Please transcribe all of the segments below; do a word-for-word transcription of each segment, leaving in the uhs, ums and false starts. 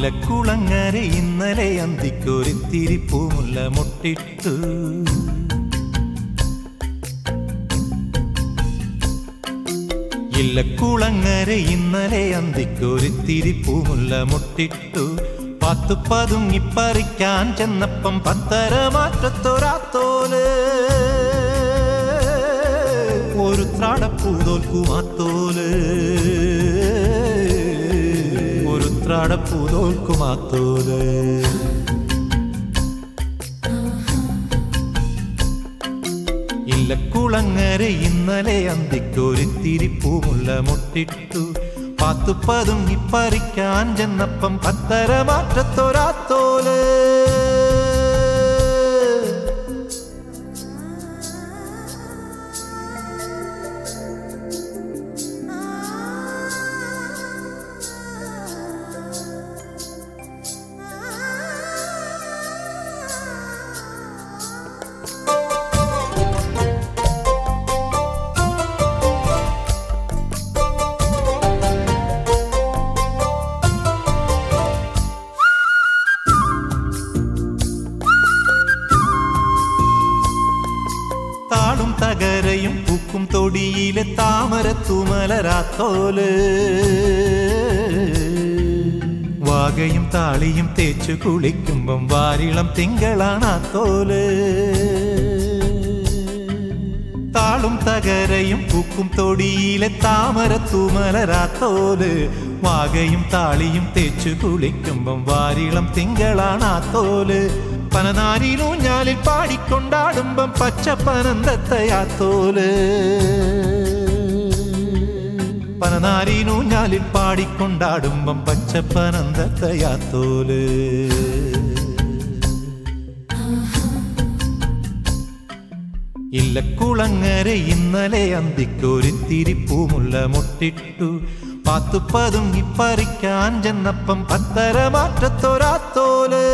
ഇല്ലക്കുളങ്ങര ഇന്നലെ അന്തിക്കൊരിത്തിരി പൂമുല്ല മുട്ടിട്ടു. ഇല്ലക്കുളങ്ങര ഇന്നലെ അന്തിക്കൊരിത്തിരി പൂമുല്ല മുട്ടിട്ടു. പത്തു പതുങ്ങിപ്പറിക്കാൻ ചെന്നപ്പം പത്തര മാറ്റത്തൊരാത്തോല് ഒരു ത്രാടപ്പൂതോൽക്കുമാത്തോല് ഒരു ത്രാടപ്പൂതോൽക്കുമാത്തോല്. ഇല്ലക്കുളങ്ങര ഇന്നലെ അന്തിക്കൊരിത്തിരി പൂമുല്ല മുട്ടിട്ടു. പത്തു പതുങ്ങിപ്പറിക്കാൻ ചെന്നപ്പം പത്തര മാറ്റത്തൊരാത്തോല് താളും തകരയും പൂക്കും തൊടിയിലെ താമരത്തുമലരാത്തോല് വാകയും താളിയും തേച്ചു കുളിക്കുമ്പം വാരിളം തിങ്കളാണാത്തോല്. താളും തകരയും പൂക്കും തൊടിയിലെ താമരത്തുമലരാത്തോല് വാകയും താളിയും തേച്ചു കുളിക്കുമ്പം വാരിളം തിങ്കളാണാത്തോല്. പനനാരിലൂഞ്ഞാലിൽ പാടിക്കൊണ്ടാടുമ്പം പച്ചപ്പനന്തത്തയാത്തോല് പനനാരിലൂഞ്ഞാലിൽ പാടിക്കൊണ്ടാടുമ്പം പച്ചപ്പനന്തത്തയാത്തോല്. ഇല്ലക്കുളങ്ങര ഇന്നലെ അന്തിക്കൊരിത്തിരി പൂമുല്ല മുട്ടിട്ടു. പത്തു പതുങ്ങിപ്പറിക്കാൻ ചെന്നപ്പം പത്തര മാറ്റത്തൊരാത്തോല്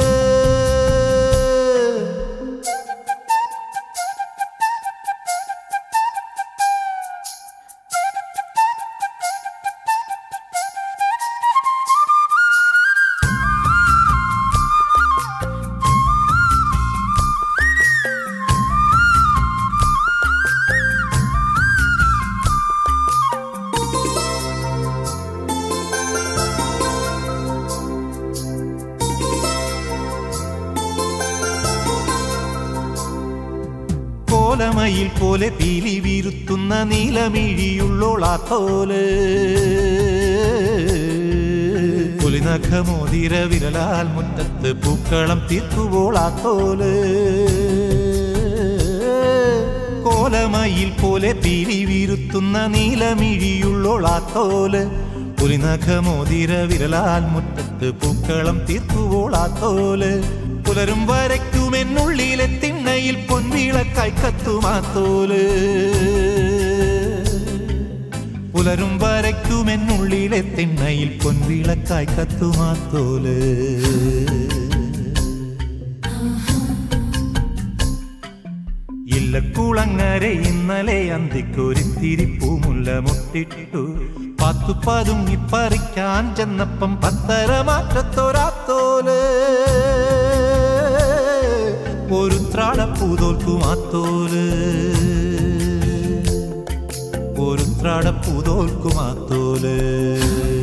കോലമയിൽ പോലെ പീലി വീരുത്തുന്ന നീലമിഴിയുള്ളോളാത്തോല് പുലിനഖമോതിര വിരലാൽ മുറ്റത്ത് പൂക്കളം തീർക്കുവോളാത്തോല്. കോലമയിൽ പോലെ പീലി വീരുത്തുന്ന നീലമിഴിയുള്ളോളാത്തോല് പുലിനഖമോതിര വിരലാൽ മുറ്റത്ത് പൂക്കളം തീർക്കുവോളാത്തോല്. പുലരും വരയ്ക്കുമെന്നുള്ളിലെ തിണ്ണയിൽ പൊൻവിളക്കായി കത്തുമാത്തോല് പുലരും വരയ്ക്കുമെന്നുള്ളിലെ തിണ്ണയിൽ പൊൻവിളക്കായി കത്തുമാത്തോല്. ഇല്ലക്കുളങ്ങര ഇന്നലെ അന്തിക്കൊരിത്തിരി പൂമുല്ല മുട്ടിട്ടു. പത്തു പതുങ്ങിപ്പറിക്കാൻ ചെന്നപ്പം പത്തര മാറ്റത്തൊരാത്തോല് ഒരു ത്രാടപ്പൂതോൽക്കുമാത്തോല് ഒരു ത്രാടപ്പൂതോൽക്കുമാത്തോല്.